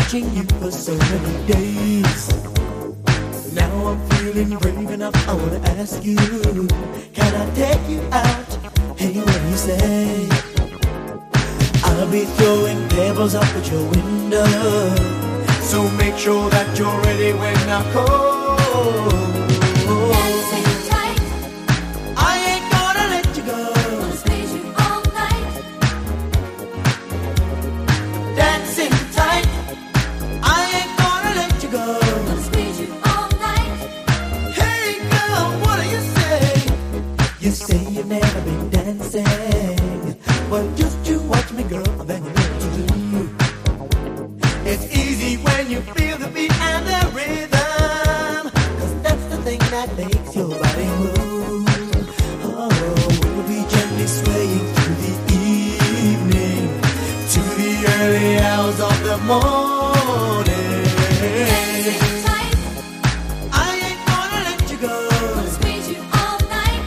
watching you for so many days. Now I'm feeling brave enough, I wanna ask you, can I take you out? Hey, what do you say? I'll be throwing pebbles up at your window, so make sure that you're ready when I call. Dancing tight, I ain't gonna let you go. gonna squeeze you all night. Dancing tight, I ain't gonna let you go. Gonna squeeze you all night. Hey girl, what do you say? You say you've never been dancing. Well, just you watch me, girl, then you know what to do. It's easy when you feel the beat and the rhythm, 'cause that's the thing that makes your body move. Oh, we'll be gently swaying through the evening to the early hours of the morning. Dancing tight, I ain't gonna let you go. gonna squeeze you all night.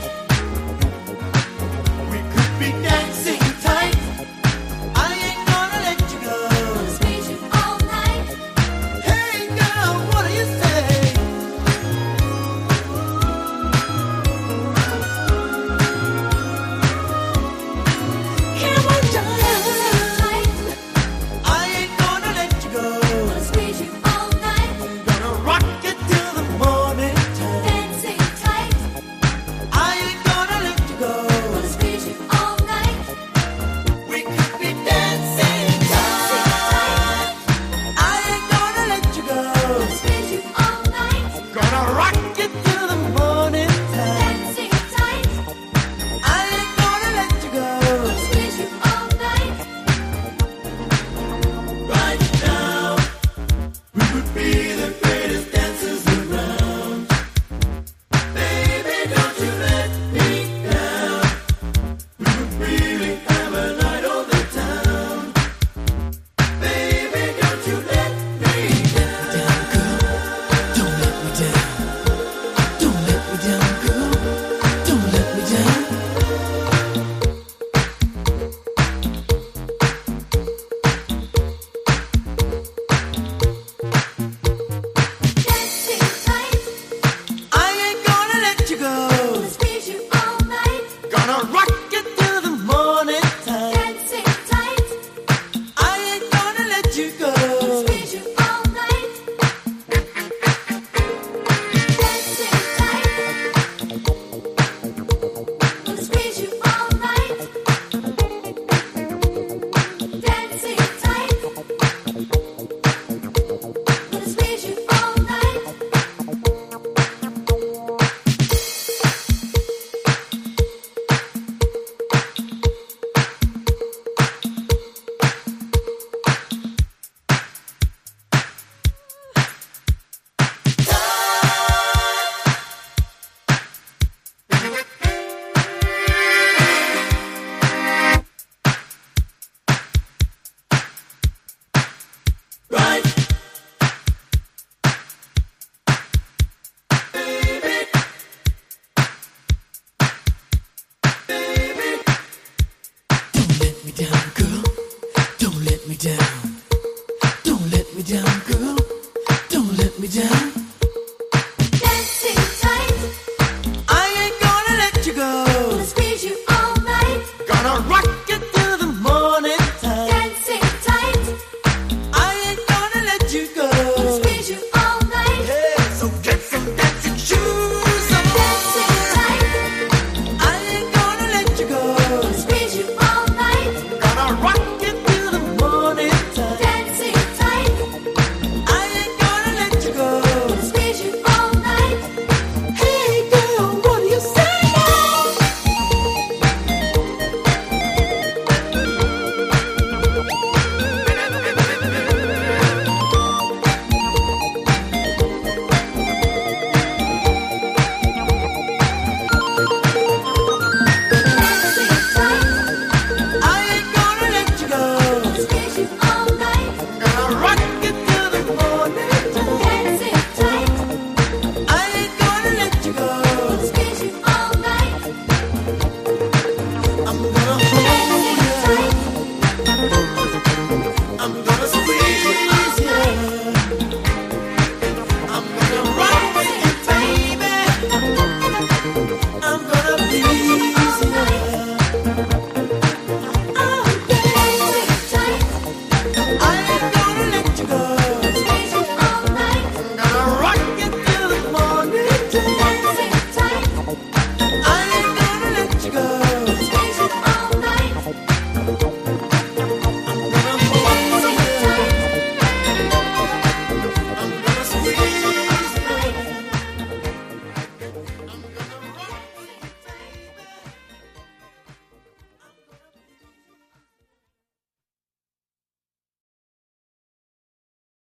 We could be dancing tight. I ain't gonna let you go. Gonna squeeze you all night. Hey girl, what do you say? Come on, Dancing darling. tight, I ain't gonna let you go. gonna squeeze you all night. Gonna rock it till the morning time. Dancing tight, I ain't gonna let you go. gonna squeeze you all night. We could be dancing tight. I ain't gonna let you go. Gonna squeeze you all night. Gonna rock it till the morning time. Dancing tight, I ain't gonna let you go. gonna squeeze you all night. Right now, we could be the greatest dancers around. Baby, don't you let me down. We could really have a night on the town. Baby, don't you let me down. Don't let me down. Don't let me down, girl. Don't let me down. Dancing tight, I ain't gonna let you go. gonna squeeze you all night. Gonna rock it till the morning time. Dancing tight, I ain't gonna let you go. squeeze you all night. Dancing tight, gonna squeeze you all night. Dancing tight, gonna squeeze you all night. Right. Don't let me down, girl. Don't let me down. Don't let me down, girl. Don't let me down.